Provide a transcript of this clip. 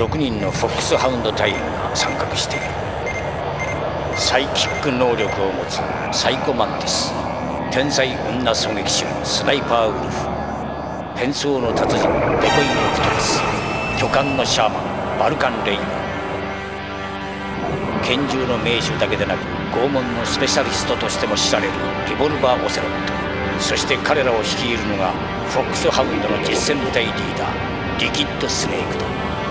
6人のフォックスハウンド隊員が参画している。サイキック能力を持つサイコマンティス、天才女狙撃手スナイパーウルフ、変装の達人デコイ・オクトパス、巨漢のシャーマンバルカン・レイバー、拳銃の名手だけでなく拷問のスペシャリストとしても知られるリボルバー・オセロット、そして彼らを率いるのがフォックスハウンドの実戦部隊リーダーリキッド・スネークだ。